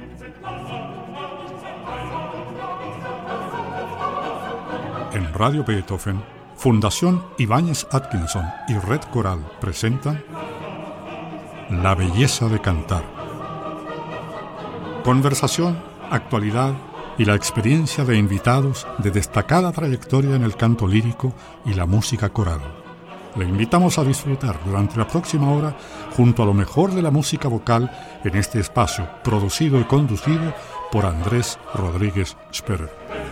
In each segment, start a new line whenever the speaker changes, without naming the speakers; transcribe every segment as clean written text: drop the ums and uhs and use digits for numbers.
En Radio Beethoven, Fundación Ibáñez Atkinson y Red Coral presentan La belleza de cantar. Conversación, actualidad y la experiencia de invitados de destacada trayectoria en el canto lírico y la música coral. Le invitamos a disfrutar durante la próxima hora junto a lo mejor de la música vocal en este espacio, producido y conducido por Andrés Rodríguez Sperrer.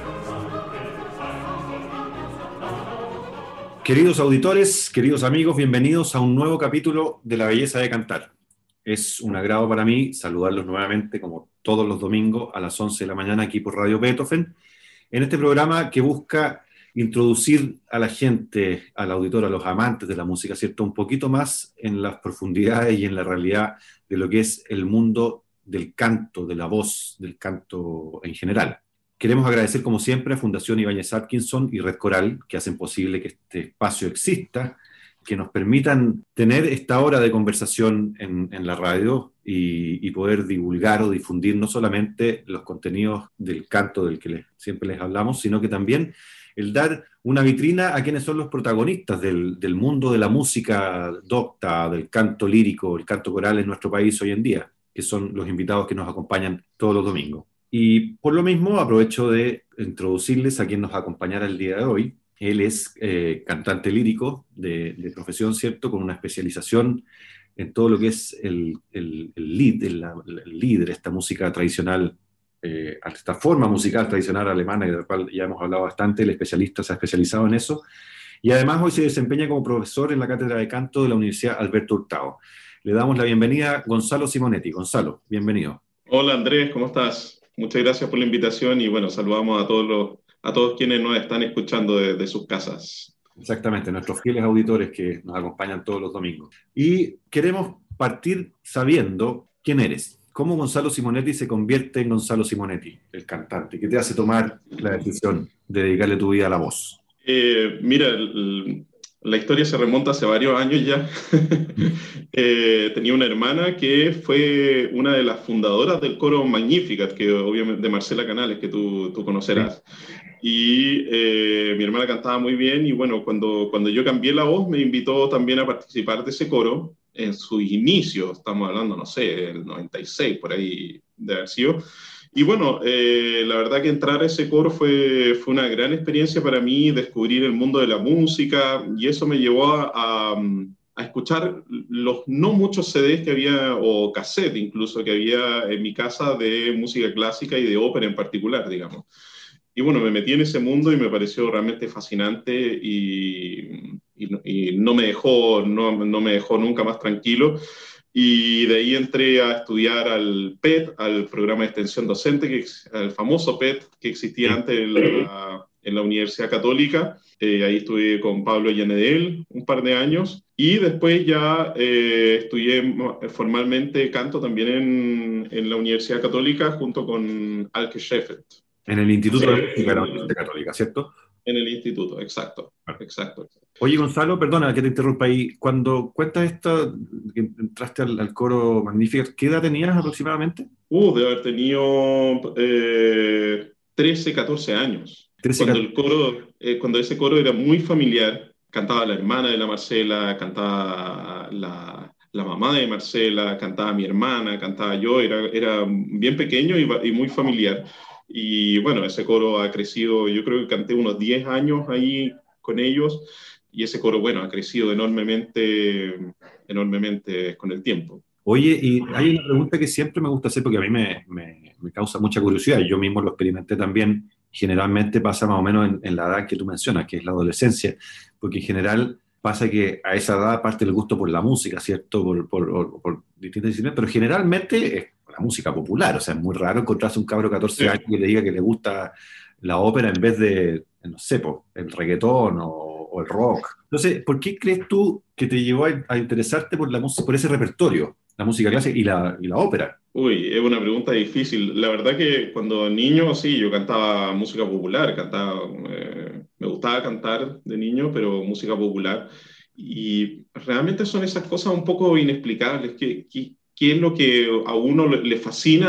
Queridos auditores, queridos amigos, bienvenidos a un nuevo capítulo de La belleza de cantar. Es un agrado para mí saludarlos nuevamente, como todos los domingos, a las 11 de la mañana aquí por Radio Beethoven, en este programa que busca introducir a la gente, al auditor, a los amantes de la música, ¿cierto?, un poquito más en las profundidades y en la realidad de lo que es el mundo del canto, de la voz, del canto en general. Queremos agradecer, como siempre, a Fundación Ibáñez Atkinson y Red Coral, que hacen posible que este espacio exista, que nos permitan tener esta hora de conversación en la radio y poder divulgar o difundir no solamente los contenidos del canto del que siempre les hablamos, sino que también el dar una vitrina a quienes son los protagonistas del mundo de la música docta, del canto lírico, el canto coral en nuestro país hoy en día, que son los invitados que nos acompañan todos los domingos. Y por lo mismo aprovecho de introducirles a quien nos acompañará el día de hoy. Él es cantante lírico de profesión, ¿cierto?, con una especialización en todo lo que es el lied, esta música tradicional, esta forma musical tradicional alemana, de la cual ya hemos hablado bastante. El especialista se ha especializado en eso. Y además hoy se desempeña como profesor en la Cátedra de Canto de la Universidad Alberto Hurtado. Le damos la bienvenida a Gonzalo Simonetti. Gonzalo, bienvenido.
Hola Andrés, ¿cómo estás? Muchas gracias por la invitación y bueno, saludamos a todos quienes nos están escuchando de sus casas.
Exactamente, nuestros fieles auditores que nos acompañan todos los domingos. Y queremos partir sabiendo quién eres. ¿Cómo Gonzalo Simonetti se convierte en Gonzalo Simonetti, el cantante? ¿Qué te hace tomar la decisión de dedicarle tu vida a la voz?
Mira, la historia se remonta hace varios años ya. Tenía una hermana que fue una de las fundadoras del coro Magnificat, que obviamente de Marcela Canales, que tú conocerás. Y mi hermana cantaba muy bien y bueno, cuando yo cambié la voz me invitó también a participar de ese coro en sus inicios, estamos hablando, no sé, el 96, por ahí de haber sido. Y bueno, la verdad que entrar a ese coro fue una gran experiencia para mí, descubrir el mundo de la música, y eso me llevó a escuchar los no muchos CDs que había, o cassette incluso, que había en mi casa de música clásica y de ópera en particular, digamos. Y bueno, me metí en ese mundo y me pareció realmente fascinante y no me dejó nunca más tranquilo. Y de ahí entré a estudiar al PET, al programa de extensión docente, al famoso PET que existía antes en la Universidad Católica. Ahí estudié con Pablo Llanedel un par de años. Y después ya estudié formalmente canto también en la Universidad Católica junto con Alke Sheffeld.
En el Instituto de Música de la Universidad Católica, ¿cierto?
En el instituto, exacto.
Oye, Gonzalo, perdona que te interrumpa ahí. Cuando cuentas esto, que entraste al coro Magnificat, ¿qué edad tenías aproximadamente?
De haber tenido 13, 14 años. Cuando ese coro era muy familiar, cantaba la hermana de la Marcela, cantaba la mamá de Marcela, cantaba mi hermana, cantaba yo, era bien pequeño y muy familiar. Y bueno, ese coro ha crecido, yo creo que canté unos 10 años ahí con ellos, y ese coro, bueno, ha crecido enormemente con el tiempo.
Oye, y hay una pregunta que siempre me gusta hacer porque a mí me causa mucha curiosidad, yo mismo lo experimenté también. Generalmente pasa más o menos en la edad que tú mencionas, que es la adolescencia, porque en general pasa que a esa edad parte el gusto por la música, ¿cierto? Por distintas disciplinas, pero generalmente es la música popular. O sea, es muy raro encontrarse un cabro de 14 años que le diga que le gusta la ópera en vez de, no sé, el reggaetón o el rock. Entonces, ¿por qué crees tú que te llevó a interesarte por la música, por ese repertorio, la música clásica y la ópera?
Uy, es una pregunta difícil. La verdad que cuando niño, sí, yo cantaba música popular, me gustaba cantar de niño, pero música popular. Y realmente son esas cosas un poco inexplicables. qué es lo que a uno le fascina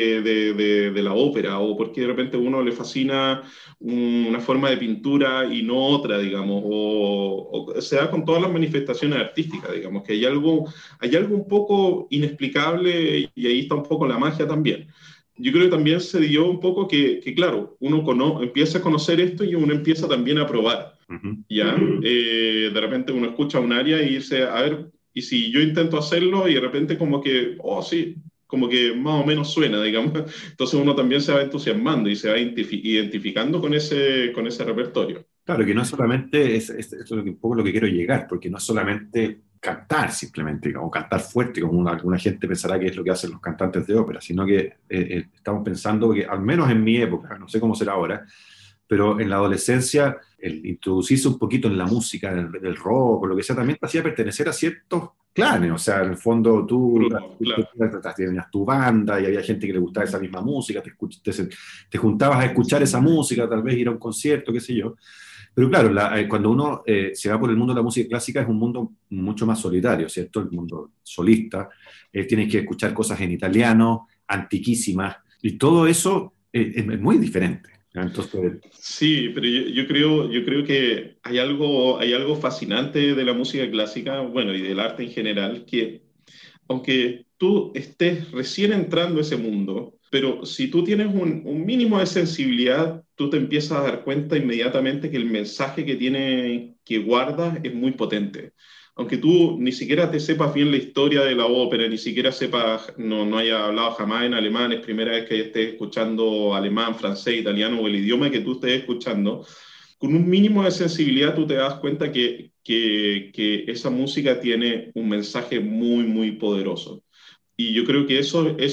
de la ópera, o por qué de repente a uno le fascina una forma de pintura y no otra, digamos, o se da con todas las manifestaciones artísticas, digamos, que hay algo un poco inexplicable y ahí está un poco la magia también. Yo creo que también se dio un poco claro, uno empieza a conocer esto y uno empieza también a probar,
Ujú.
¿ya? De repente uno escucha un área y dice, a ver, y si yo intento hacerlo y de repente como que, oh sí, como que más o menos suena, digamos. Entonces uno también se va entusiasmando y se va identificando con ese repertorio.
Claro, que no es solamente, esto es un poco lo que quiero llegar, porque no es solamente cantar simplemente, o cantar fuerte, como alguna gente pensará que es lo que hacen los cantantes de ópera, sino que estamos pensando que, al menos en mi época, no sé cómo será ahora, pero en la adolescencia, el introducirse un poquito en la música, del rock, o lo que sea, también te hacía pertenecer a ciertos clanes, o sea, en el fondo tú
Grupo, claro.
tenías tu banda y había gente que le gustaba esa misma música, te juntabas a escuchar esa música, tal vez ir a un concierto, qué sé yo. Pero claro, cuando uno se va por el mundo de la música clásica es un mundo mucho más solitario, ¿cierto? El mundo solista. Tienes que escuchar cosas en italiano, antiquísimas, y todo eso es muy diferente. Entonces,
Sí, pero yo creo que hay algo fascinante de la música clásica, bueno, y del arte en general, que aunque tú estés recién entrando a ese mundo, pero si tú tienes un mínimo de sensibilidad, tú te empiezas a dar cuenta inmediatamente que el mensaje que guardas es muy potente. Aunque tú ni siquiera te sepas bien la historia de la ópera, ni siquiera sepas, no haya hablado jamás en alemán, es primera vez que estés escuchando alemán, francés, italiano o el idioma que tú estés escuchando, con un mínimo de sensibilidad tú te das cuenta que esa música tiene un mensaje muy, muy poderoso. Y yo creo que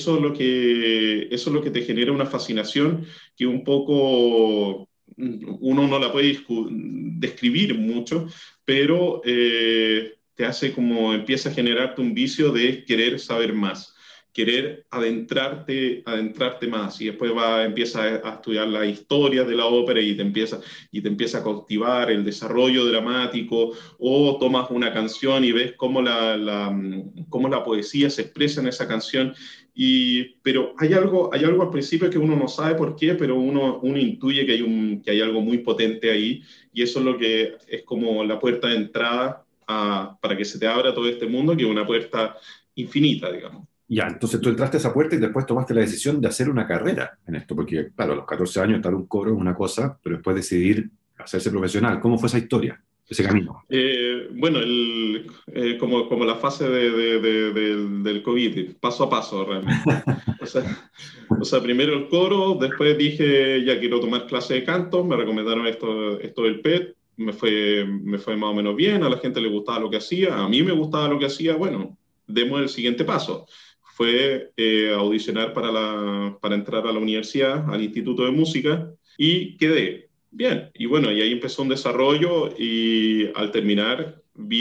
eso es lo que te genera una fascinación que un poco uno no la puede describir mucho, pero te hace como empieza a generarte un vicio de querer saber más, querer adentrarte más. Y después empieza a estudiar la historia de la ópera y te empieza a cautivar el desarrollo dramático, o tomas una canción y ves cómo la poesía se expresa en esa canción. Pero hay algo al principio que uno no sabe por qué, pero uno intuye que hay algo muy potente ahí, y eso es lo que es como la puerta de entrada para que se te abra todo este mundo, que es una puerta infinita, digamos.
ya, entonces tú entraste a esa puerta y después tomaste la decisión de hacer una carrera en esto, porque claro, a los 14 años estar un coro es una cosa, pero después decidir hacerse profesional. ¿Cómo fue esa historia, ese camino?
Bueno, como la fase del COVID, paso a paso realmente. O sea, primero el coro, después dije, ya quiero tomar clase de canto, me recomendaron esto del PET, me fue más o menos bien, a la gente le gustaba lo que hacía, a mí me gustaba lo que hacía, bueno, demos el siguiente paso. Fue audicionar para entrar a la universidad, al Instituto de Música, y quedé. Bien, y bueno, y ahí empezó un desarrollo y al terminar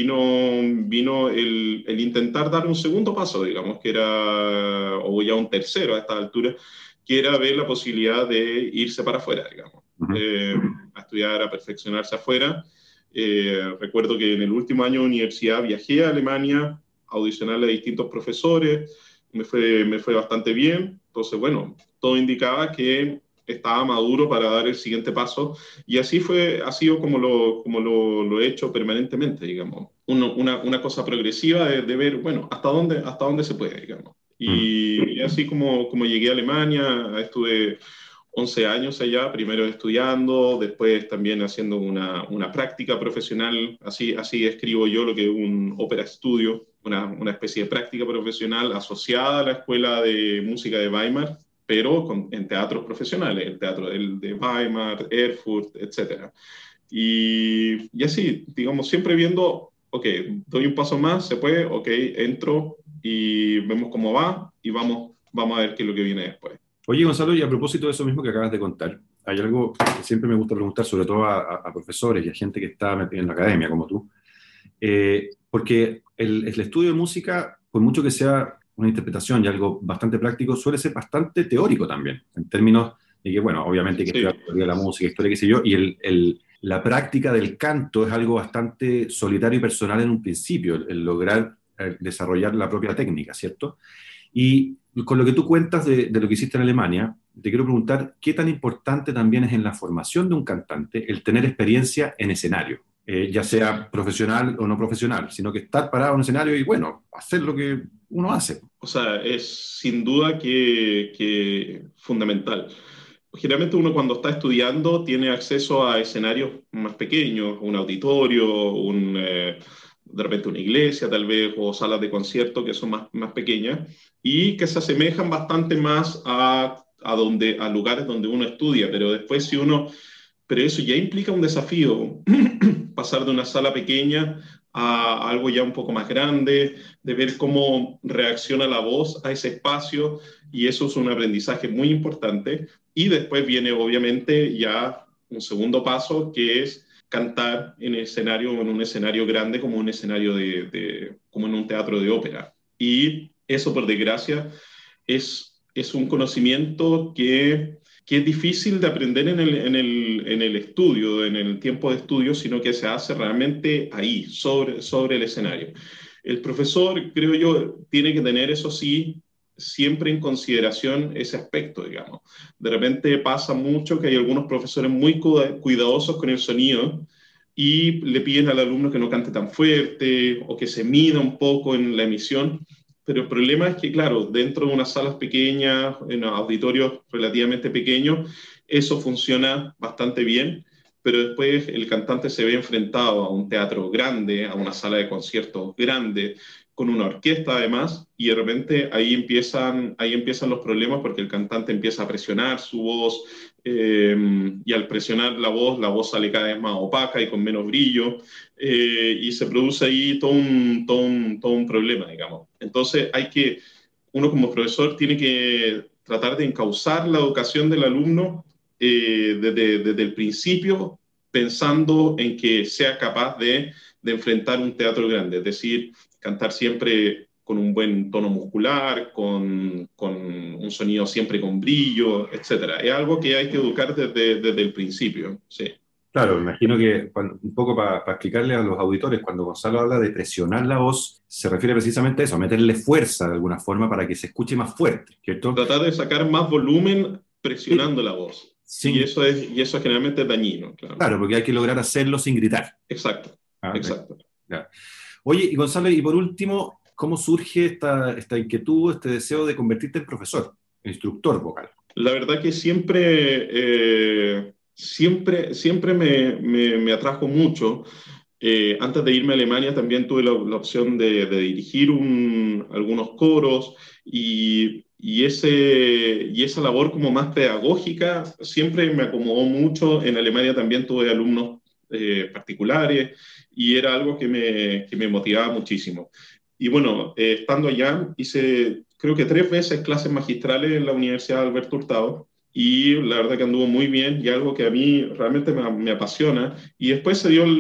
vino el intentar dar un segundo paso, digamos, que era, o ya un tercero a esta altura, que era ver la posibilidad de irse para afuera, digamos,
Ujú.
a estudiar, a perfeccionarse afuera. Recuerdo que en el último año de universidad viajé a Alemania a audicionarle a distintos profesores, me fue bastante bien, entonces, bueno, todo indicaba que estaba maduro para dar el siguiente paso, y así ha sido como lo he hecho permanentemente, digamos. Una cosa progresiva de ver, bueno, hasta dónde se puede, digamos.
Mm.
Y así como llegué a Alemania, estuve 11 años allá, primero estudiando, después también haciendo una práctica profesional, así escribo yo lo que es un ópera estudio, una especie de práctica profesional asociada a la Escuela de Música de Weimar, pero en teatros profesionales, el teatro de Weimar, Erfurt, etc. Y así, digamos, siempre viendo, ok, doy un paso más, se puede, ok, entro y vemos cómo va y vamos a ver qué es lo que viene después.
Oye, Gonzalo, y a propósito de eso mismo que acabas de contar, hay algo que siempre me gusta preguntar, sobre todo a profesores y a gente que está metida en la academia, como tú, porque el estudio de música, por mucho que sea una interpretación y algo bastante práctico, suele ser bastante teórico también, en términos de que, bueno, obviamente hay que estudiar
Sí,
teoría de la música, historia, qué sé yo, y la práctica del canto es algo bastante solitario y personal en un principio, el lograr desarrollar la propia técnica, ¿cierto? Y con lo que tú cuentas de lo que hiciste en Alemania, te quiero preguntar qué tan importante también es en la formación de un cantante el tener experiencia en escenario, ya sea profesional o no profesional, sino que estar parado en un escenario y, bueno, hacer lo que uno hace.
O sea, es sin duda que fundamental. Generalmente uno cuando está estudiando tiene acceso a escenarios más pequeños, un auditorio, de repente una iglesia tal vez, o salas de concierto que son más pequeñas y que se asemejan bastante más a lugares donde uno estudia, pero eso ya implica un desafío, pasar de una sala pequeña a algo ya un poco más grande, de ver cómo reacciona la voz a ese espacio, y eso es un aprendizaje muy importante. Y después viene obviamente ya un segundo paso, que es cantar en un escenario grande, como un escenario como en un teatro de ópera. Y eso, por desgracia, es un conocimiento que es difícil de aprender en el estudio, en el tiempo de estudio, sino que se hace realmente ahí, sobre el escenario. El profesor, creo yo, tiene que tener, eso sí, siempre en consideración ese aspecto, digamos. De repente pasa mucho que hay algunos profesores muy cuidadosos con el sonido y le piden al alumno que no cante tan fuerte o que se mida un poco en la emisión, pero el problema es que, claro, dentro de unas salas pequeñas, en auditorios relativamente pequeños, eso funciona bastante bien, pero después el cantante se ve enfrentado a un teatro grande, a una sala de conciertos grande, con una orquesta además, y de repente ahí empiezan los problemas, porque el cantante empieza a presionar su voz, y al presionar la voz sale cada vez más opaca y con menos brillo, y se produce ahí todo un problema, digamos. Entonces uno como profesor tiene que tratar de encauzar la educación del alumno, desde el principio, pensando en que sea capaz de enfrentar un teatro grande, es decir, cantar siempre con un buen tono muscular, con un sonido siempre con brillo, etc. Es algo que hay que educar desde el principio, sí.
Claro, me imagino que un poco para explicarle a los auditores, cuando Gonzalo habla de presionar la voz, se refiere precisamente a eso, a meterle fuerza de alguna forma para que se escuche más fuerte, ¿cierto?
Tratar de sacar más volumen presionando la voz.
Sí.
Y eso es generalmente dañino, claro.
Claro, porque hay que lograr hacerlo sin gritar.
Exacto, exacto.
Claro. Oye, y Gonzalo, y por último, ¿cómo surge esta inquietud, este deseo de convertirte en profesor, en instructor vocal?
La verdad que siempre me atrajo mucho. Antes de irme a Alemania también tuve la opción de dirigir algunos coros, y esa labor como más pedagógica siempre me acomodó mucho. En Alemania también tuve alumnos particulares, y era algo que me motivaba muchísimo. Y bueno, estando allá hice creo que 3 veces clases magistrales en la Universidad de Alberto Hurtado, y la verdad que anduvo muy bien, y algo que a mí realmente me apasiona. Y después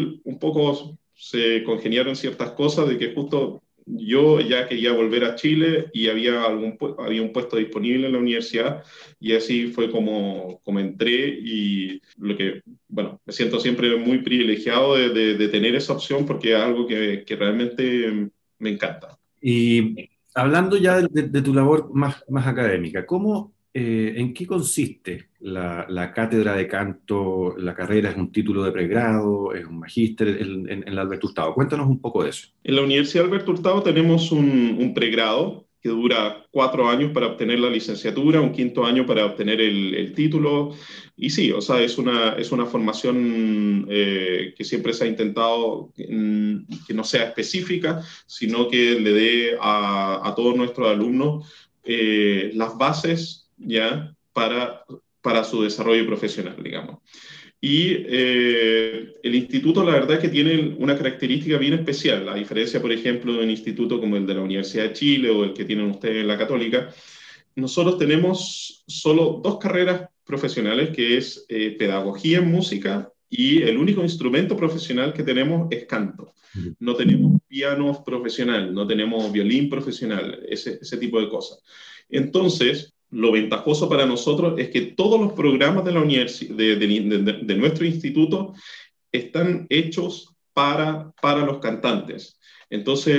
se congeniaron ciertas cosas, de que justo yo ya quería volver a Chile y había un puesto disponible en la universidad, y así fue como entré. Y bueno, me siento siempre muy privilegiado de tener esa opción, porque es algo que realmente me encanta.
Y hablando ya de tu labor más académica, ¿en qué consiste la cátedra de canto? ¿La carrera es un título de pregrado, es un magíster en la Alberto Hurtado? Cuéntanos un poco de eso.
En la Universidad de Alberto Hurtado tenemos un pregrado que dura 4 años para obtener la licenciatura, un 5.º año para obtener el título. Y sí, o sea, es una formación que siempre se ha intentado que no sea específica, sino que le dé a todos nuestros alumnos las bases ya para su desarrollo profesional, digamos. Y el instituto, la verdad, que tiene una característica bien especial, a diferencia, por ejemplo, de un instituto como el de la Universidad de Chile o el que tienen ustedes en la Católica. Nosotros tenemos solo 2 carreras profesionales, que es pedagogía en música, y el único instrumento profesional que tenemos es canto. No tenemos piano profesional, no tenemos violín profesional, ese tipo de cosas. Entonces, lo ventajoso para nosotros es que todos los programas de la de nuestro instituto están hechos para los cantantes. Entonces,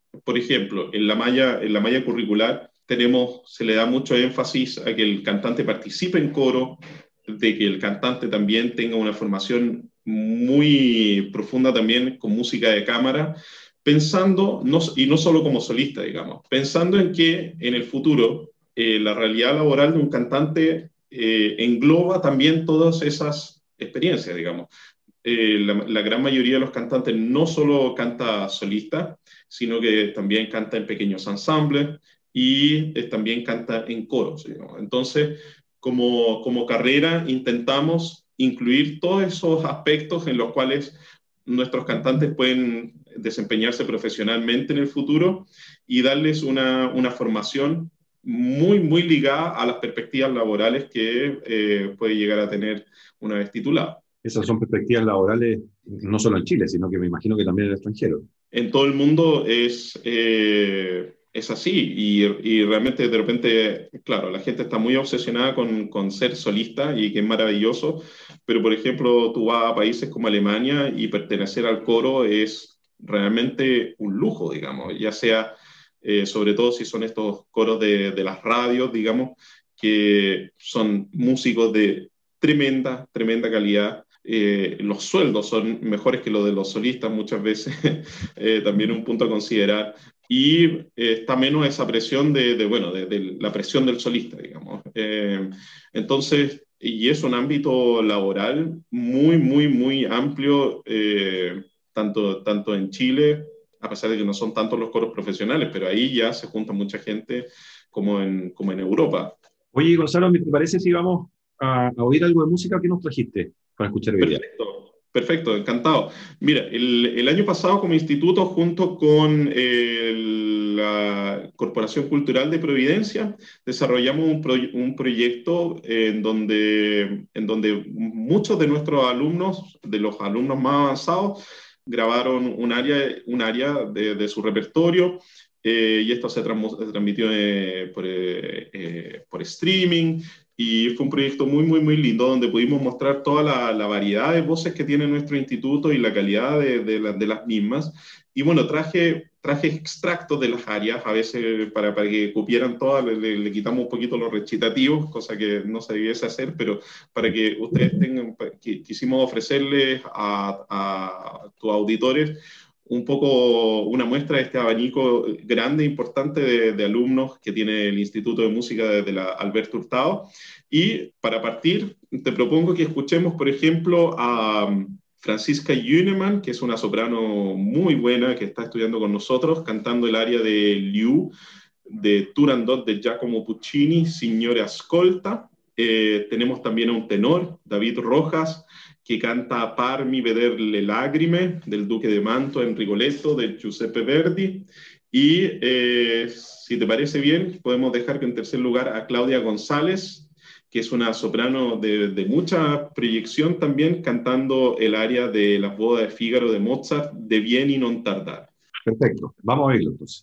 por ejemplo, en la malla curricular se le da mucho énfasis a que el cantante participe en coro, de que el cantante también tenga una formación muy profunda también con música de cámara, pensando, y no solo como solista, digamos, pensando en que en el futuro la realidad laboral de un cantante engloba también todas esas experiencias, digamos. La gran mayoría de los cantantes no solo canta solista, sino que también canta en pequeños ensambles y también canta en coros, digamos. Entonces, como carrera, intentamos incluir todos esos aspectos en los cuales nuestros cantantes pueden desempeñarse profesionalmente en el futuro y darles una formación muy ligada a las perspectivas laborales que puede llegar a tener una vez titulado.
Esas son perspectivas laborales no solo en Chile, sino que me imagino que también en el extranjero.
En todo el mundo es así y realmente de repente, claro, la gente está muy obsesionada con ser solista y que es maravilloso, pero por ejemplo tú vas a países como Alemania y pertenecer al coro es realmente un lujo, digamos, ya sea, sobre todo si son estos coros de las radios, digamos, que son músicos de tremenda calidad. Los sueldos son mejores que los de los solistas muchas veces, también un punto a considerar. Y está menos esa presión de la presión del solista, digamos. Entonces, y es un ámbito laboral muy amplio, tanto en Chile, a pesar de que no son tantos los coros profesionales, pero ahí ya se junta mucha gente como en Europa.
Oye, Gonzalo, ¿te parece si vamos a oír algo de música que nos trajiste para escuchar hoy día?
Perfecto, encantado. Mira, el año pasado como instituto, junto con la Corporación Cultural de Providencia, desarrollamos un proyecto en donde muchos de nuestros alumnos, de los alumnos más avanzados, grabaron un área de su repertorio. Y esto se transmitió por streaming. Y fue un proyecto muy lindo donde pudimos mostrar toda la variedad de voces que tiene nuestro instituto y la calidad de las mismas. Y bueno, traje extractos de las áreas, a veces para que cupieran todas, le quitamos un poquito los recitativos, cosa que no se debiese hacer, pero para que ustedes quisimos ofrecerles a tus auditores un poco una muestra de este abanico grande e importante de alumnos que tiene el Instituto de Música de la Alberto Hurtado. Y para partir, te propongo que escuchemos, por ejemplo, a Franziska Jünemann, que es una soprano muy buena que está estudiando con nosotros, cantando el aria de Liu, de Turandot de Giacomo Puccini, Signore Ascolta. Tenemos también a un tenor, David Rojas, que canta Parmi vederle lagrime, del Duque de Mantua en Rigoletto, de Giuseppe Verdi. Y si te parece bien, podemos dejar en tercer lugar a Claudia González, que es una soprano de mucha proyección también, cantando el aria de Las bodas de Fígaro de Mozart, De Vieni non tardar.
Perfecto, vamos a oírlo entonces.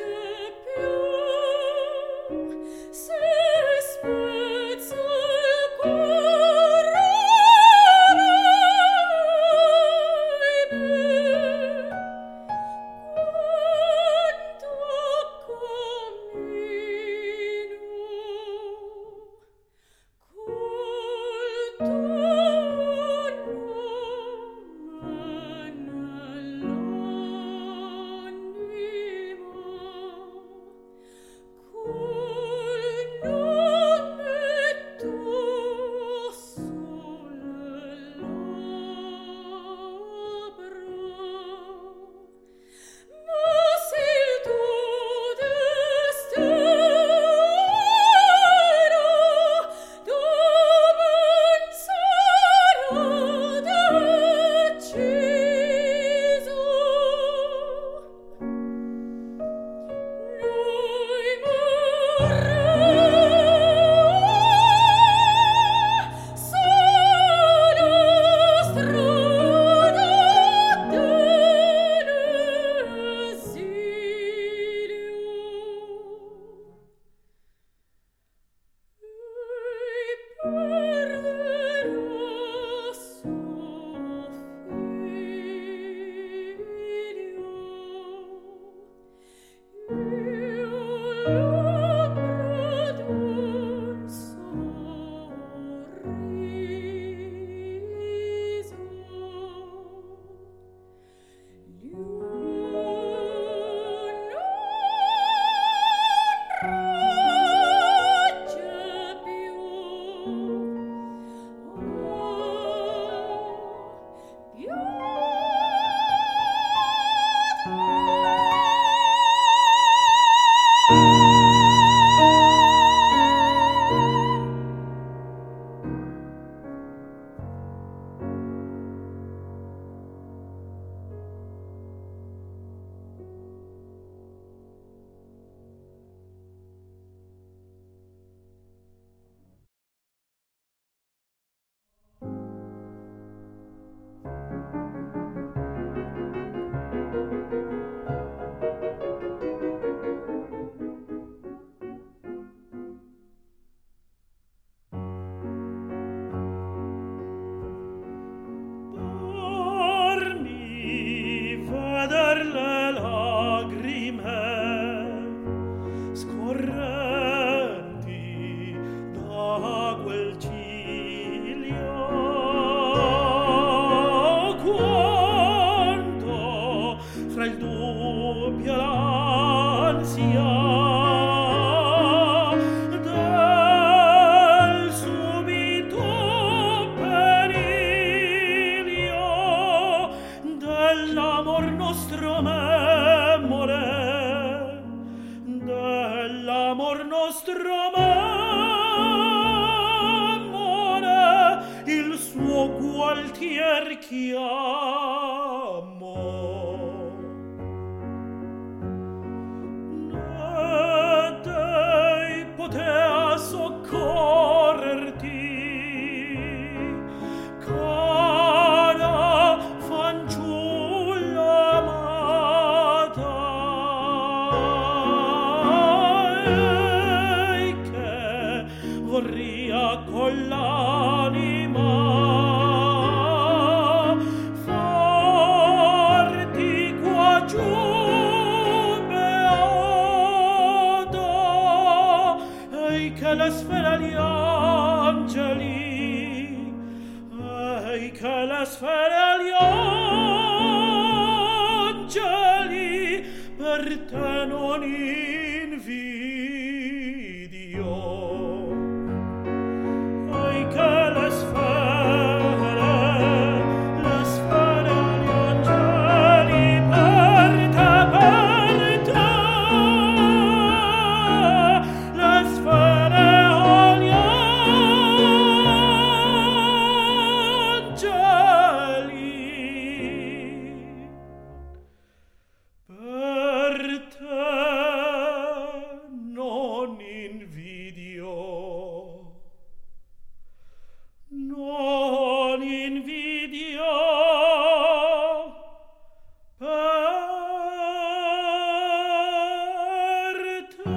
Se spezza il nostro memore, dell'amor nostro memore, il suo gualtier chiamo. Ne dei potea soccorrerti, cara fanciulla amata, ei che vorria con l'anima farti qua giù beata, ei che la sfera gli angeli, ei che la sfera gli angeli per te non invidio. Ei che le sfere gli angeli per te, le sfere agli angeli per te non invidio, non invidio per te.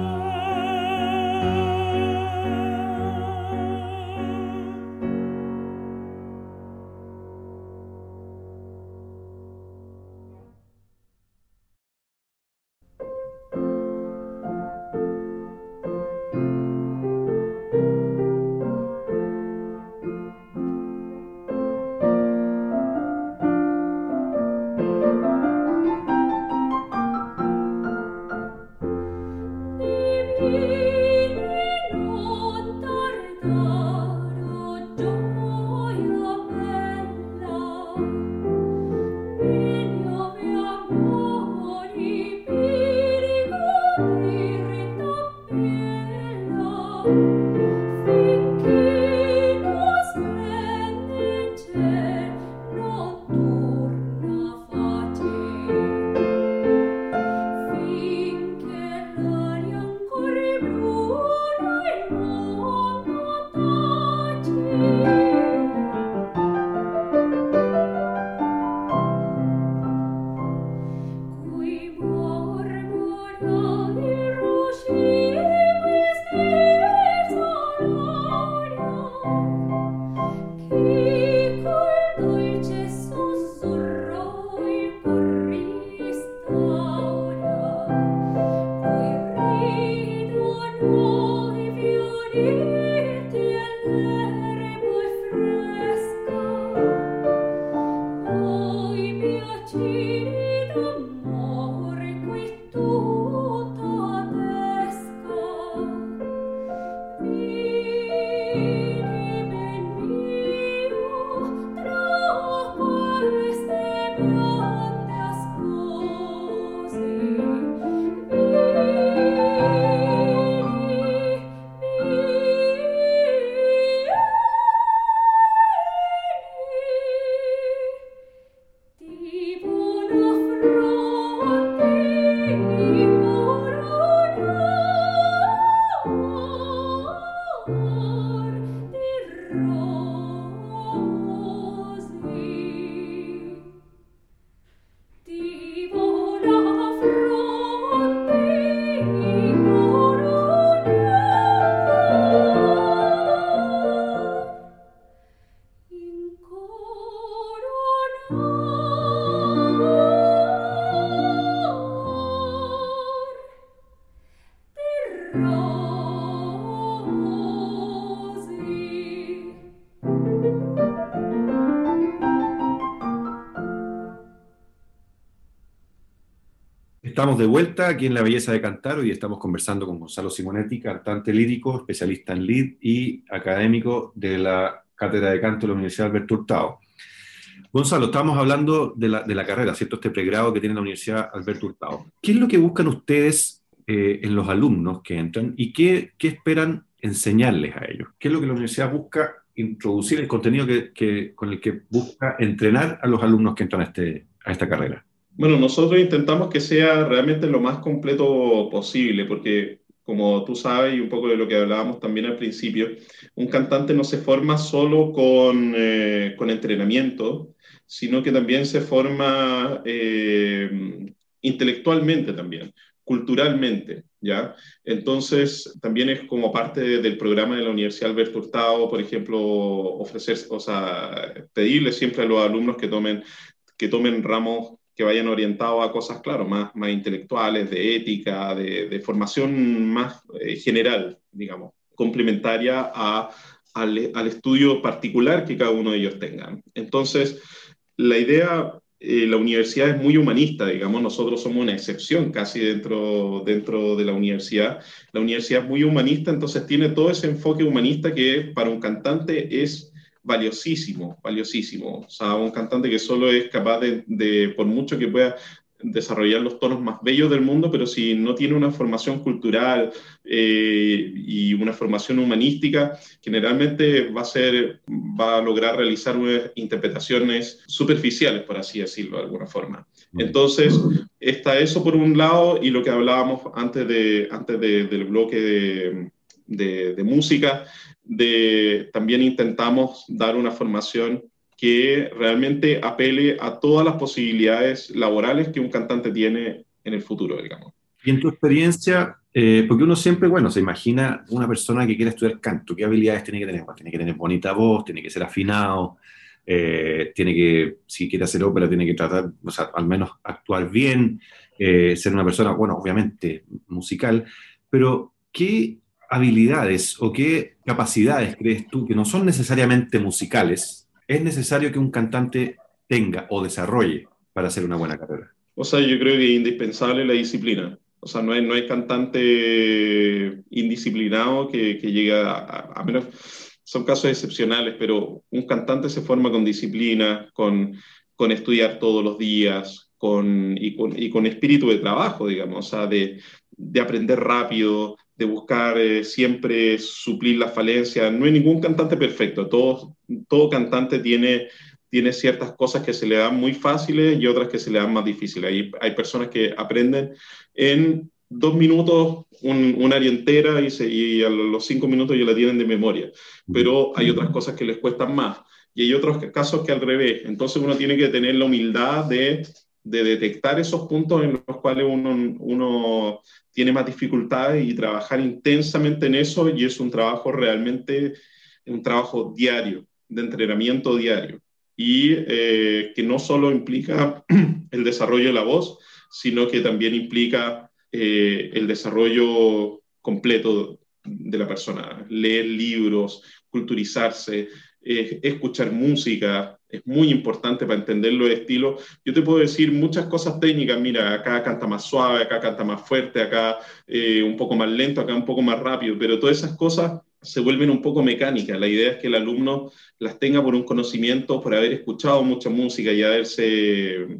Non tardare, gioia bella, Dio vi amori, pirigo dirita bella, finché non splende notturna face, finché l'aria ancora bruna e il mondo tace. Qui mormora il ruscello steso l'aria, che col dolce sussurro il cuor restaura. Qui ridono i fioriti e l'erba è fresca, ai piaceri d'amore qui tutta adesca. Vidi ben mio tra queste bionde ascosi, di buona fronte coronar di rosi, di buona fronte
Estamos de vuelta aquí en La Belleza de Cantar. Hoy estamos conversando con Gonzalo Simonetti, cantante lírico, especialista en lied y académico de la Cátedra de Canto de la Universidad Alberto Hurtado. Gonzalo, estamos hablando de la carrera, ¿cierto? Este pregrado que tiene la Universidad Alberto Hurtado. ¿Qué es lo que buscan ustedes en los alumnos que entran y qué esperan enseñarles a ellos? ¿Qué es lo que la universidad busca introducir, el contenido con el que busca entrenar a los alumnos que entran a esta carrera?
Bueno, nosotros intentamos que sea realmente lo más completo posible, porque como tú sabes, y un poco de lo que hablábamos también al principio, un cantante no se forma solo con entrenamiento, sino que también se forma intelectualmente también, culturalmente, ¿ya? Entonces, también es como parte del programa de la Universidad Alberto Hurtado, por ejemplo, ofrecer, o sea, pedirle siempre a los alumnos que tomen ramos que vayan orientados a cosas, claro, más intelectuales, de ética, de formación más general, digamos, complementaria al estudio particular que cada uno de ellos tenga. Entonces, la idea, la universidad es muy humanista, digamos, nosotros somos una excepción casi dentro de la universidad. La universidad es muy humanista, entonces tiene todo ese enfoque humanista que para un cantante es valiosísimo, valiosísimo. O sea, un cantante que solo es capaz por mucho que pueda desarrollar los tonos más bellos del mundo, pero si no tiene una formación cultural y una formación humanística, generalmente va a lograr realizar unas interpretaciones superficiales, por así decirlo de alguna forma. Entonces, está eso por un lado, y lo que hablábamos antes del bloque de música, también intentamos dar una formación que realmente apele a todas las posibilidades laborales que un cantante tiene en el futuro, digamos.
Y en tu experiencia, porque uno siempre, bueno, se imagina una persona que quiere estudiar canto, ¿qué habilidades tiene que tener? Pues tiene que tener bonita voz, tiene que ser afinado, tiene que, si quiere hacer ópera, tiene que tratar, o sea, al menos actuar bien, ser una persona, bueno, obviamente musical, pero ¿qué habilidades o qué capacidades crees tú que no son necesariamente musicales, es necesario que un cantante tenga o desarrolle para hacer una buena carrera?
O sea, yo creo que es indispensable la disciplina. O sea, no hay cantante indisciplinado que llegue a menos, son casos excepcionales, pero un cantante se forma con disciplina, con estudiar todos los días, y con espíritu de trabajo, digamos, o sea, de aprender rápido, de buscar siempre suplir las falencias. No hay ningún cantante perfecto, todo cantante tiene ciertas cosas que se le dan muy fáciles y otras que se le dan más difíciles. Hay personas que aprenden en 2 minutos un área entera y a los 5 minutos ya la tienen de memoria, pero hay otras cosas que les cuestan más y hay otros casos que al revés. Entonces uno tiene que tener la humildad de detectar esos puntos en los cuales uno tiene más dificultades y trabajar intensamente en eso, y es un trabajo realmente, un trabajo diario, de entrenamiento diario, y que no solo implica el desarrollo de la voz, sino que también implica el desarrollo completo de la persona, leer libros, culturizarse, escuchar música. Es muy importante para entender los estilos. Yo te puedo decir muchas cosas técnicas, mira, acá canta más suave, acá canta más fuerte, acá un poco más lento, acá un poco más rápido, pero todas esas cosas se vuelven un poco mecánicas. La idea es que el alumno las tenga por un conocimiento, por haber escuchado mucha música y haberse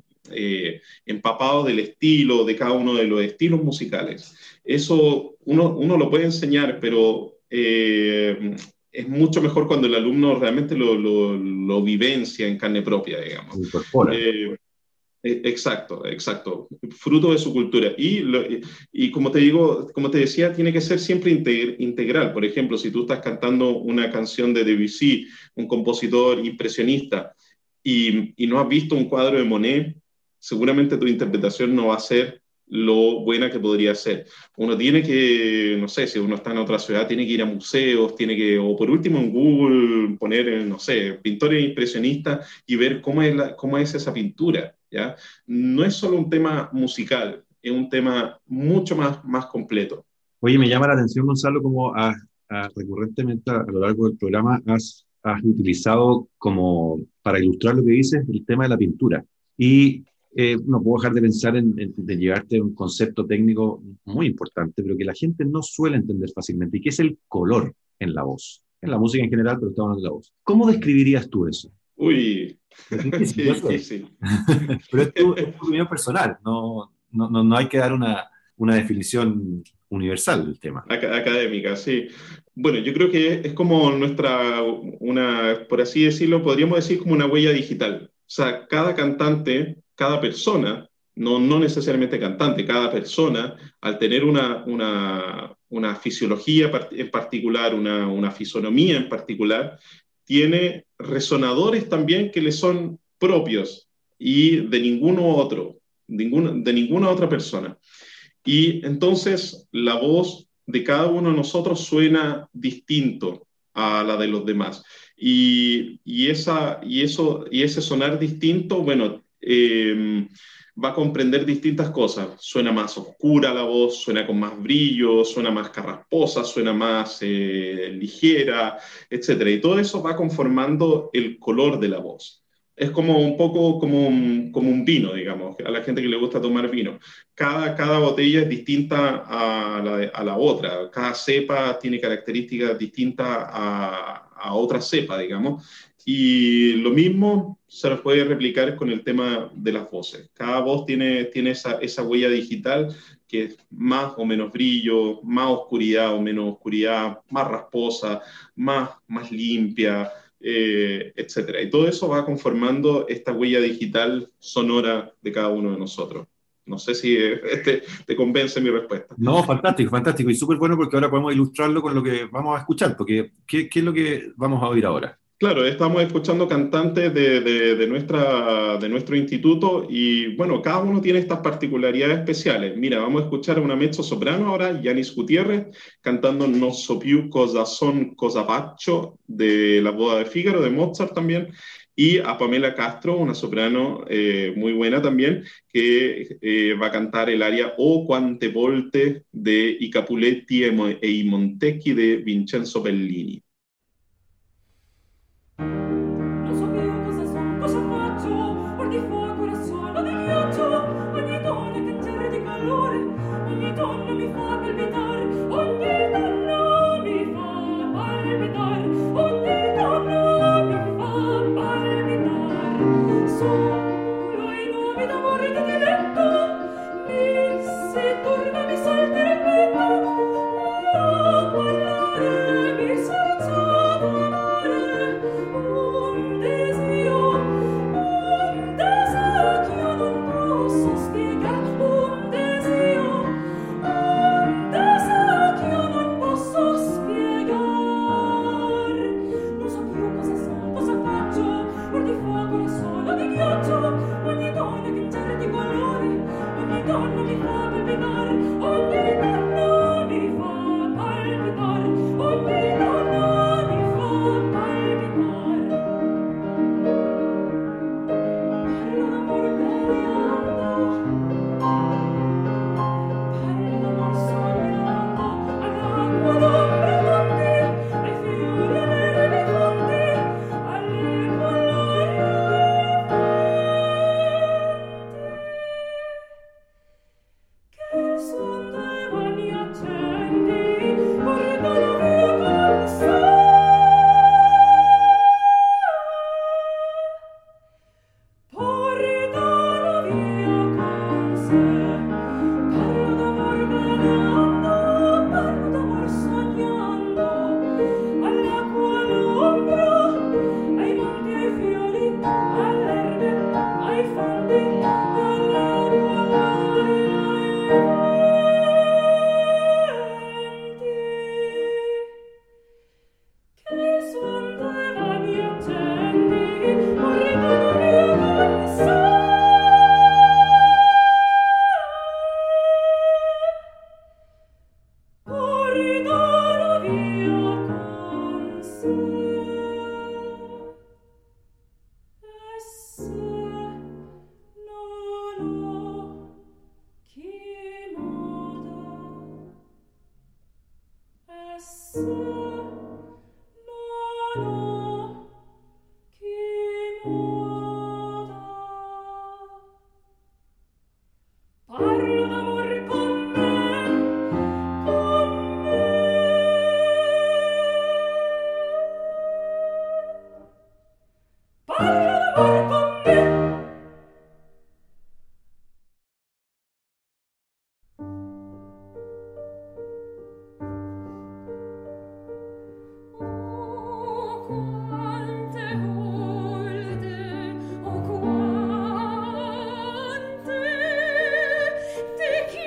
empapado del estilo, de cada uno de los estilos musicales. Eso uno lo puede enseñar, pero es mucho mejor cuando el alumno realmente lo vivencia en carne propia, digamos. Exacto, exacto. Fruto de su cultura. Y como te digo, como te decía, tiene que ser siempre integral. Por ejemplo, si tú estás cantando una canción de Debussy, un compositor impresionista, y no has visto un cuadro de Monet, seguramente tu interpretación no va a ser lo buena que podría ser. Uno tiene que, no sé, si uno está en otra ciudad, tiene que ir a museos, o por último en Google poner, no sé, pintores impresionistas y ver cómo es esa pintura, ¿ya? No es solo un tema musical, es un tema mucho más completo.
Oye, me llama la atención, Gonzalo, cómo recurrentemente a lo largo del programa has utilizado como, para ilustrar lo que dices, el tema de la pintura. Y no puedo dejar de pensar de llevarte un concepto técnico muy importante, pero que la gente no suele entender fácilmente, y que es el color en la voz. En la música en general, pero estamos hablando de la voz. ¿Cómo describirías tú eso?
Uy,
Es difícil,
Qué
yo sé.
difícil.
Pero es tu opinión personal, no hay que dar una definición universal del tema.
Académica, sí. Bueno, yo creo que es como por así decirlo, podríamos decir como una huella digital. O sea, cada cantante, cada persona, no necesariamente cantante, cada persona, al tener una fisiología en particular, una fisonomía en particular, tiene resonadores también que le son propios y de ninguno otro, de ninguna otra persona. Y entonces la voz de cada uno de nosotros suena distinto a la de los demás. Y ese sonar distinto, bueno, va a comprender distintas cosas. Suena más oscura la voz, suena con más brillo, suena más carrasposa, suena más ligera, etcétera. Y todo eso va conformando el color de la voz. Es como un poco como un vino, digamos, a la gente que le gusta tomar vino. Cada botella es distinta a la otra, cada cepa tiene características distintas a otra cepa, digamos, y lo mismo se lo puede replicar con el tema de las voces. Cada voz tiene esa huella digital que es más o menos brillo, más oscuridad o menos oscuridad, más rasposa, más limpia, etcétera. Y todo eso va conformando esta huella digital sonora de cada uno de nosotros. No sé si te convence mi respuesta.
No, fantástico, fantástico. Y súper bueno porque ahora podemos ilustrarlo con lo que vamos a escuchar, porque ¿qué es lo que vamos a oír ahora?
Claro, estamos escuchando cantantes de nuestro instituto y bueno, cada uno tiene estas particularidades especiales. Mira, vamos a escuchar a una mezzo-soprano ahora, Yanis Gutiérrez, cantando Non so più cosa son, cosa faccio, de La Boda de Fígaro, de Mozart también, y a Pamela Castro, una soprano muy buena también, que va a cantar el aria O quante volte de I Capuletti e i Montecchi de Vincenzo Bellini.
Non so più cosa son, cosa faccio, or di fuoco era solo di ghiaccio, ogni donna che c'era di calore, ogni donna mi fa palpitare, ogni donna mi fa palpitare, ogni donna mi fa palpitare, solo i nomi d'amore che ti letto, mi si turba, mi salta il petto, a parlare mi senza d'amore, un desio che io non posso spiegare, un desio che io non posso spiegare. Non so più cosa sono, cosa faccio, or di fuoco era solo di ghiaccio, ogni donna che c'era di colore, ogni donna mi fa palpitare, ogni donna mi fa palpitare, ogni donna mi fa palpitare. Parlo d'amor beando, parlo d'amor sognando, all'acqua l'ombra monti, ai fiori e verdi fonti, alle colori che son due mani accendi, portano via con sé. Portano via con sé. Parlo d'amor velando, parlo d'amor sognando, all'acqua all'ombra, ai monti ai fiori, all'erbe, ai fondi, alle colori ai venti. Che son due mani accendi, portano via con sé. Portano via con sé. E se non ho chi m'oda, e se non ho chi m'oda, parlo d'amor con me, con me. Parlo d'amor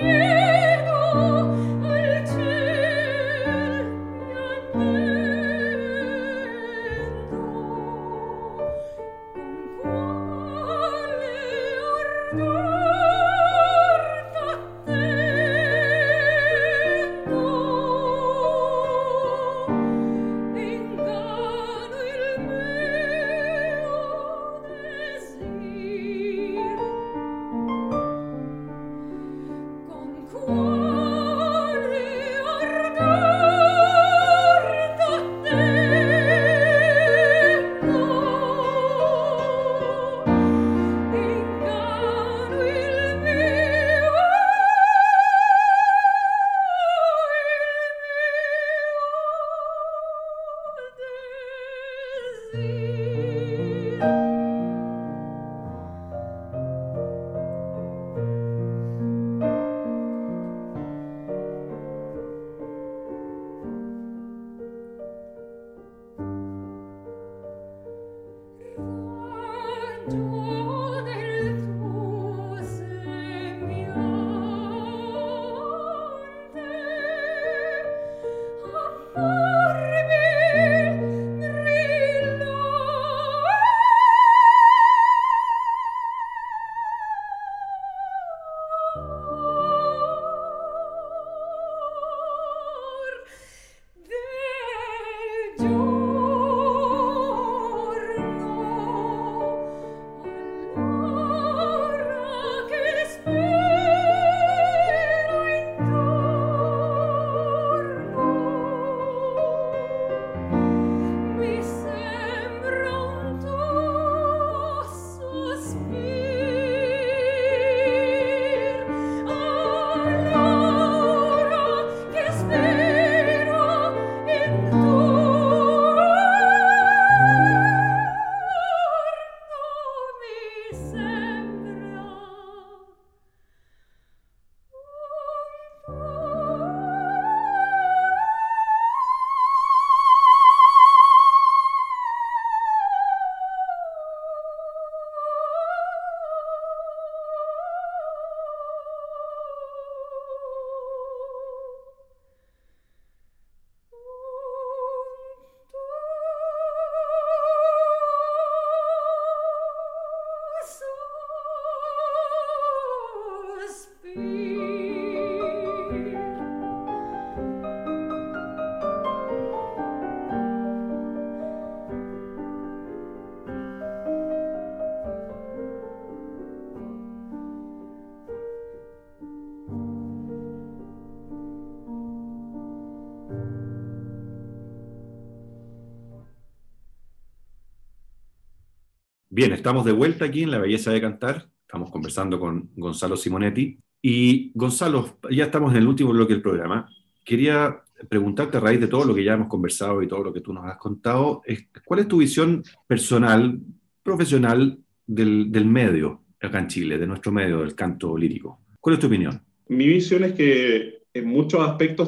Bien, estamos de vuelta aquí en La Belleza de Cantar. Estamos conversando con Gonzalo Simonetti. Y Gonzalo, ya estamos en el último bloque del programa. Quería preguntarte a raíz de todo lo que ya hemos conversado y todo lo que tú nos has contado, ¿cuál es tu visión personal, profesional del medio acá en Chile, de nuestro medio del canto lírico? ¿Cuál es tu opinión?
Mi visión es que en muchos aspectos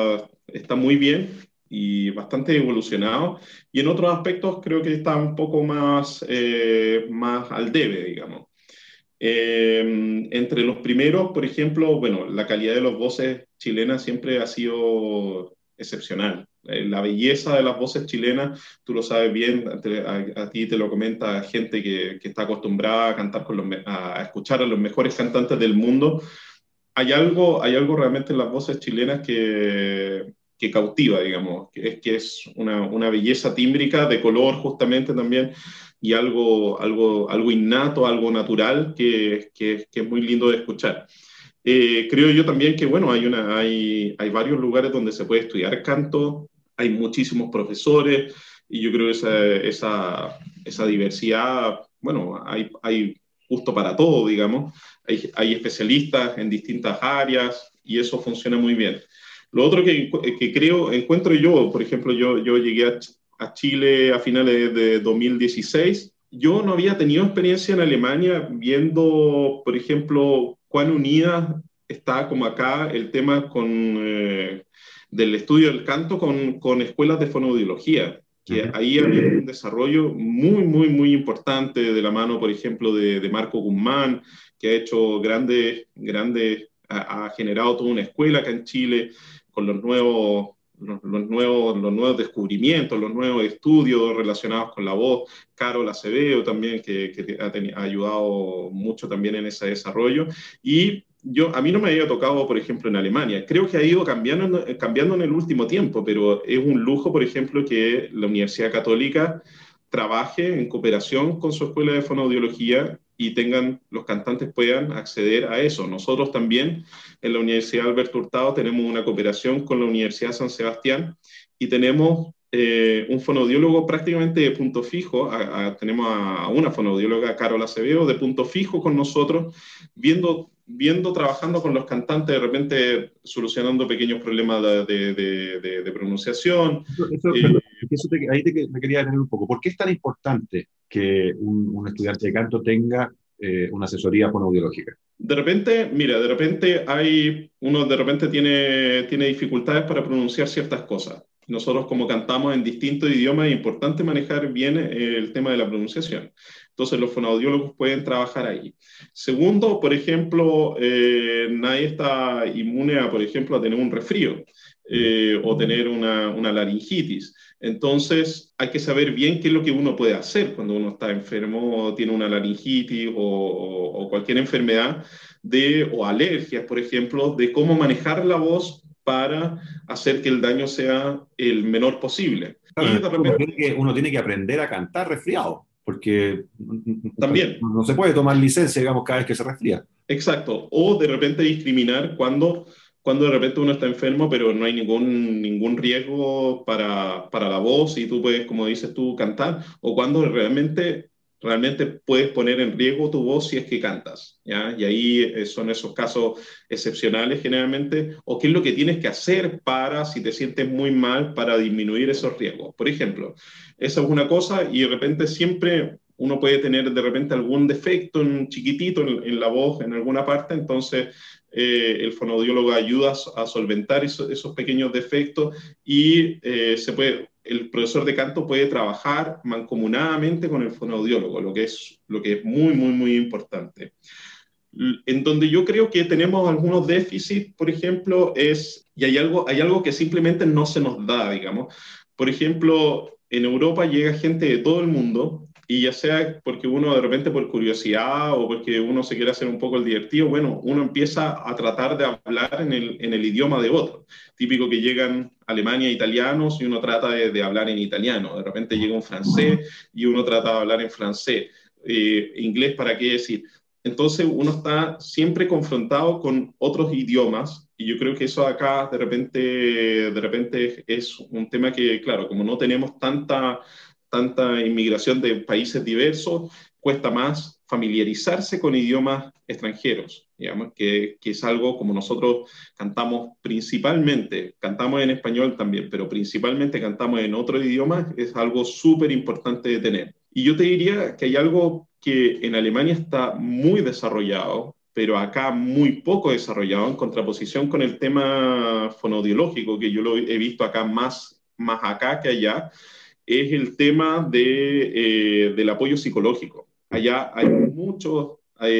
está muy bien y bastante evolucionado, y en otros aspectos creo que está un poco más al debe, digamos. Entre los primeros, por ejemplo, bueno, la calidad de las voces chilenas siempre ha sido excepcional. La belleza de las voces chilenas, tú lo sabes bien, a ti te lo comenta gente que está acostumbrada a cantar a escuchar a los mejores cantantes del mundo. Hay algo realmente en las voces chilenas que cautiva, digamos, que es una belleza tímbrica, de color justamente también, y algo innato, algo natural, que es muy lindo de escuchar. Creo yo también que, bueno, hay varios lugares donde se puede estudiar canto, hay muchísimos profesores, y yo creo que esa diversidad, bueno, hay justo para todo, digamos. Hay especialistas en distintas áreas y eso funciona muy bien. Lo otro que encuentro yo, por ejemplo, yo llegué a Chile a finales de 2016. Yo no había tenido experiencia en Alemania viendo, por ejemplo, cuán unida está como acá el tema del estudio del canto con escuelas de fonoaudiología, que ahí había un desarrollo muy, muy, muy importante de la mano, por ejemplo, de Marco Guzmán, que ha hecho grandes ha generado toda una escuela acá en Chile con los nuevos descubrimientos, los nuevos estudios relacionados con la voz. Carol Acevedo también, que ha ayudado mucho también en ese desarrollo. Y a mí no me había tocado, por ejemplo, en Alemania. Creo que ha ido cambiando en el último tiempo, pero es un lujo, por ejemplo, que la Universidad Católica trabaje en cooperación con su escuela de fonoaudiología y los cantantes puedan acceder a eso. Nosotros también en la Universidad Alberto Hurtado tenemos una cooperación con la Universidad San Sebastián y tenemos un fonoaudiólogo prácticamente de punto fijo. Tenemos a una fonoaudióloga, Carol Acevedo, de punto fijo con nosotros, trabajando con los cantantes, de repente solucionando pequeños problemas de pronunciación.
Ahí me quería detener un poco. ¿Por qué es tan importante que un estudiante de canto tenga una asesoría fonoaudiológica?
De repente uno tiene dificultades para pronunciar ciertas cosas. Nosotros, como cantamos en distintos idiomas, es importante manejar bien el tema de la pronunciación. Entonces, los fonoaudiólogos pueden trabajar ahí. Segundo, por ejemplo, nadie está inmune por ejemplo, a tener un resfrío o tener una laringitis. Entonces, hay que saber bien qué es lo que uno puede hacer cuando uno está enfermo o tiene una laringitis o cualquier enfermedad o alergias, por ejemplo, de cómo manejar la voz para hacer que el daño sea el menor posible.
Claro, y de repente uno tiene que aprender a cantar resfriado, porque
también
no se puede tomar licencia, digamos, cada vez que se resfría.
Exacto, o de repente discriminar cuando de repente uno está enfermo, pero no hay ningún riesgo para la voz y tú puedes, como dices tú, cantar, o cuando realmente puedes poner en riesgo tu voz si es que cantas, ¿ya? Y ahí son esos casos excepcionales generalmente, o qué es lo que tienes que hacer si te sientes muy mal, para disminuir esos riesgos. Por ejemplo, esa es una cosa, y de repente siempre uno puede tener de repente algún defecto chiquitito en la voz, en alguna parte, entonces el fonoaudiólogo ayuda a solventar esos pequeños defectos y el profesor de canto puede trabajar mancomunadamente con el fonoaudiólogo, lo que es muy, muy, muy importante. En donde yo creo que tenemos algunos déficits, por ejemplo, y hay algo que simplemente no se nos da, digamos. Por ejemplo, en Europa llega gente de todo el mundo, y ya sea porque uno de repente por curiosidad o porque uno se quiere hacer un poco el divertido, bueno, uno empieza a tratar de hablar en el idioma de otro. Típico que llegan a Alemania italianos y uno trata de hablar en italiano. De repente llega un francés y uno trata de hablar en francés. Inglés, ¿para qué decir? Entonces uno está siempre confrontado con otros idiomas, y yo creo que eso acá de repente es un tema que, claro, como no tenemos tanta inmigración de países diversos, cuesta más familiarizarse con idiomas extranjeros, digamos, que es algo como nosotros cantamos en español también, pero principalmente cantamos en otro idioma, es algo súper importante de tener. Y yo te diría que hay algo que en Alemania está muy desarrollado, pero acá muy poco desarrollado, en contraposición con el tema fonoaudiológico, que yo lo he visto acá más acá que allá, es el tema del apoyo psicológico. Allá hay muchos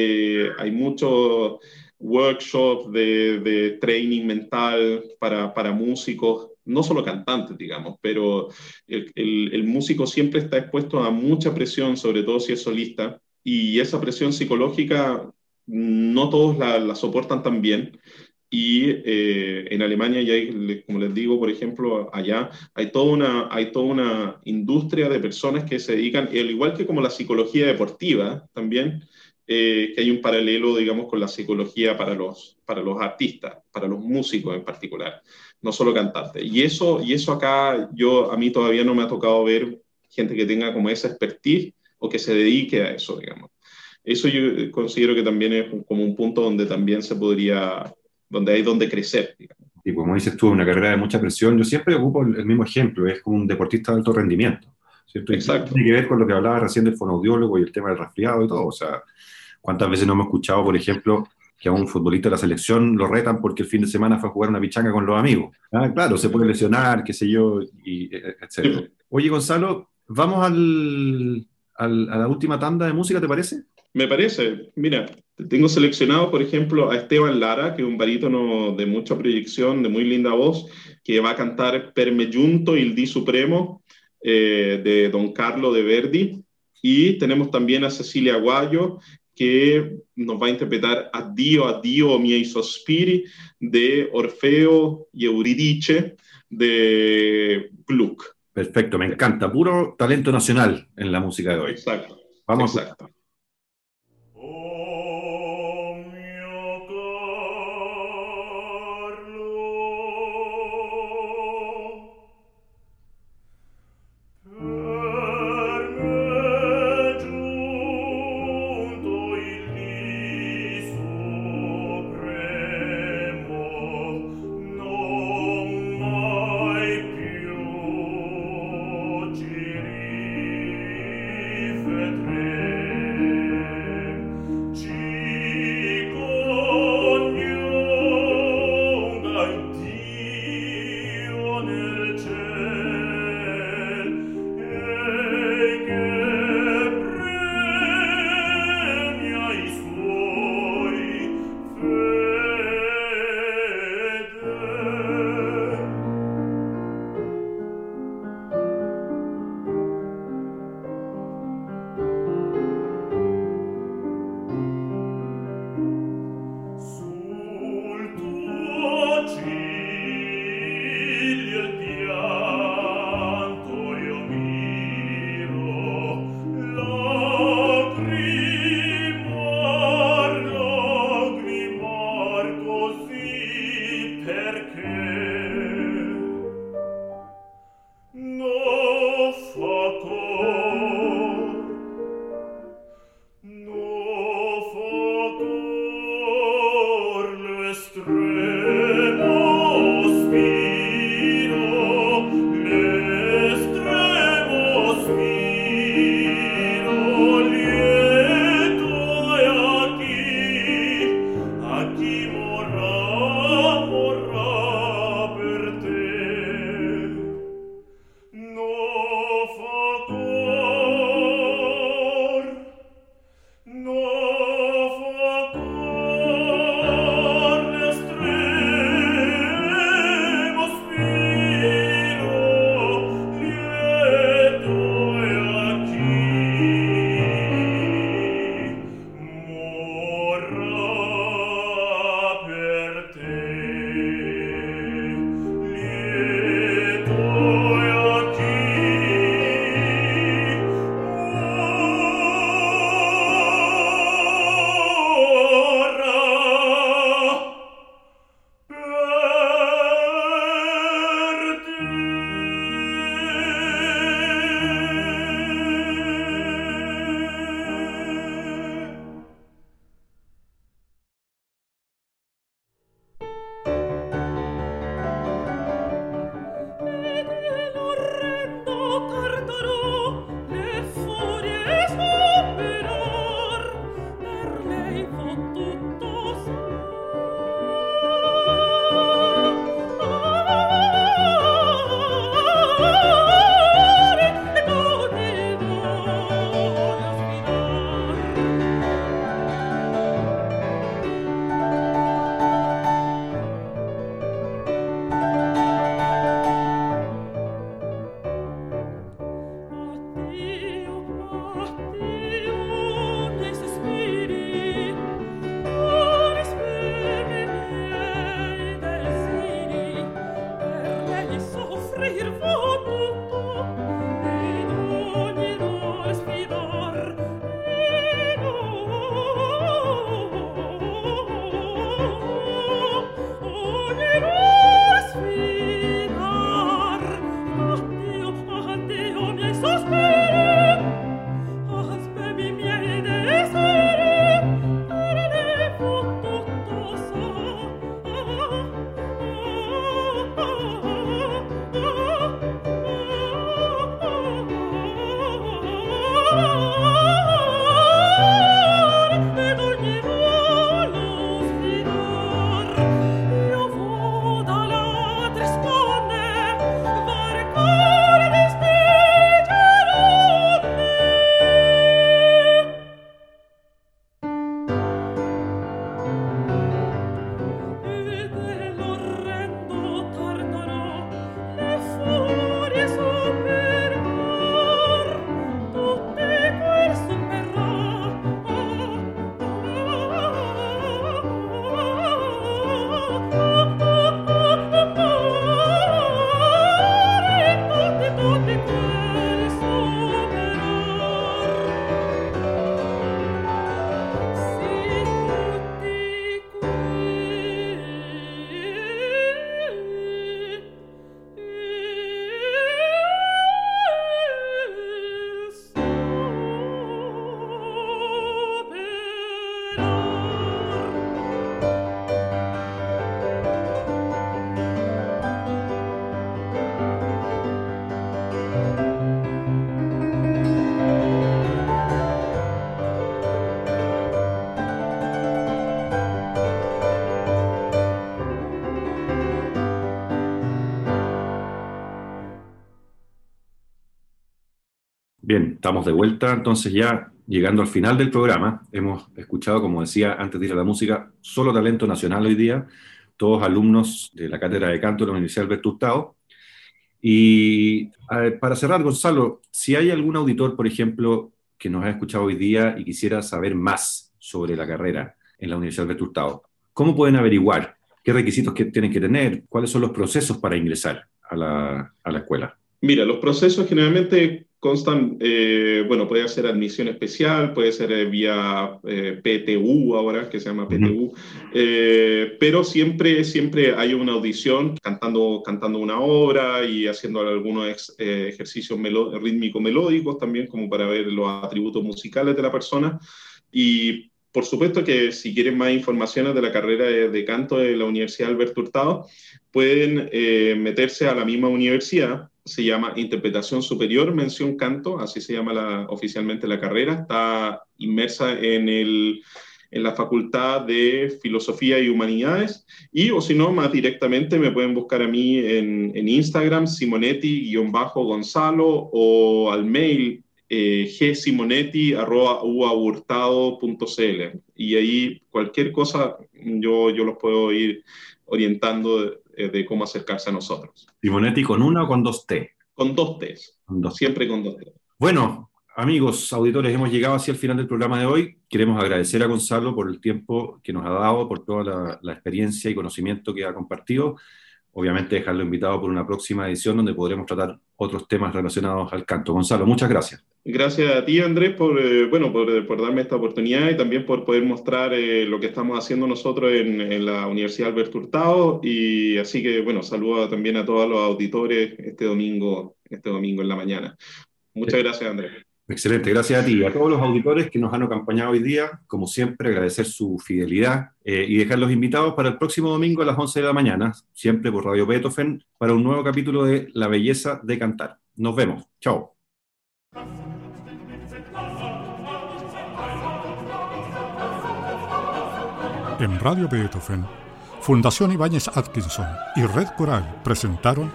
workshops de training mental para músicos, no solo cantantes, digamos, pero el músico siempre está expuesto a mucha presión, sobre todo si es solista, y esa presión psicológica no todos la soportan tan bien. Y en Alemania ya hay, como les digo, por ejemplo, allá hay toda una industria de personas que se dedican, al igual que como la psicología deportiva también, que hay un paralelo, digamos, con la psicología para los artistas, para los músicos en particular, no solo cantantes. Y eso acá a mí todavía no me ha tocado ver gente que tenga como esa expertise o que se dedique a eso, digamos. Eso yo considero que también es como un punto donde también donde hay donde crecer, digamos.
Y como dices tú, una carrera de mucha presión, yo siempre ocupo el mismo ejemplo, es como un deportista de alto rendimiento, ¿cierto?
Exacto.
Tiene que ver con lo que hablaba recién del fonoaudiólogo y el tema del resfriado y todo. O sea, ¿cuántas veces no hemos escuchado, por ejemplo, que a un futbolista de la selección lo retan porque el fin de semana fue a jugar una pichanga con los amigos? Ah, claro, se puede lesionar, qué sé yo, etc. Oye, Gonzalo, vamos a la última tanda de música, ¿te parece?
Me parece, mira, tengo seleccionado, por ejemplo, a Esteban Lara, que es un barítono de mucha proyección, de muy linda voz, que va a cantar Per me giunto il Dì Supremo de Don Carlo de Verdi. Y tenemos también a Cecilia Aguayo, que nos va a interpretar Addio, addio, miei sospiri, de Orfeo y Euridice, de Gluck.
Perfecto, me encanta. Puro talento nacional en la música de hoy.
Exacto,
Vamos a
exacto.
Oh mio Carlo, per me giunto il dì supremo, non mai più ci rivedremo.
Bien, estamos de vuelta, entonces ya llegando al final del programa. Hemos escuchado, como decía antes de ir a la música, solo talento nacional hoy día, todos alumnos de la Cátedra de Canto de la Universidad Alberto Hurtado. Y para cerrar, Gonzalo, si hay algún auditor, por ejemplo, que nos ha escuchado hoy día y quisiera saber más sobre la carrera en la Universidad Alberto Hurtado, ¿cómo pueden averiguar? ¿Qué requisitos tienen que tener? ¿Cuáles son los procesos para ingresar a la escuela?
Mira, los procesos generalmente constan, bueno, puede ser admisión especial, puede ser vía PTU ahora, que se llama PTU, pero siempre hay una audición cantando una obra y haciendo algunos ejercicios rítmicos melódicos también, como para ver los atributos musicales de la persona. Y por supuesto que si quieren más informaciones de la carrera de canto de la Universidad Alberto Hurtado, pueden meterse a la misma universidad. Se llama Interpretación Superior, Mención Canto, así se llama oficialmente la carrera. Está inmersa en la Facultad de Filosofía y Humanidades, o si no, más directamente me pueden buscar a mí en Instagram, Simonetti_Gonzalo, o al mail gsimonetti@uahurtado.cl, y ahí cualquier cosa yo los puedo ir orientando de cómo acercarse a nosotros.
Simonetti con una o con dos T.
Con dos T's.
Con dos T.
Siempre con dos T.
Bueno, amigos, auditores, hemos llegado hacia el final del programa de hoy. Queremos agradecer a Gonzalo por el tiempo que nos ha dado, por toda la experiencia y conocimiento que ha compartido. Obviamente dejarlo invitado por una próxima edición donde podremos tratar otros temas relacionados al canto. Gonzalo, muchas gracias.
Gracias a ti, Andrés, por darme esta oportunidad y también por poder mostrar lo que estamos haciendo nosotros en la Universidad Alberto Hurtado. Y así que, bueno, saludo también a todos los auditores este domingo en la mañana. Muchas gracias, Andrés.
Excelente, gracias a ti y a todos los auditores que nos han acompañado hoy día. Como siempre, agradecer su fidelidad y dejarlos invitados para el próximo domingo a las 11 de la mañana, siempre por Radio Beethoven, para un nuevo capítulo de La Belleza de Cantar. Nos vemos. Chao.
En Radio Beethoven, Fundación Ibáñez Atkinson y Red Coral presentaron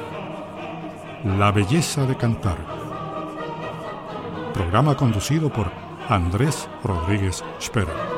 La Belleza de Cantar. Programa conducido por Andrés Rodríguez Sperr.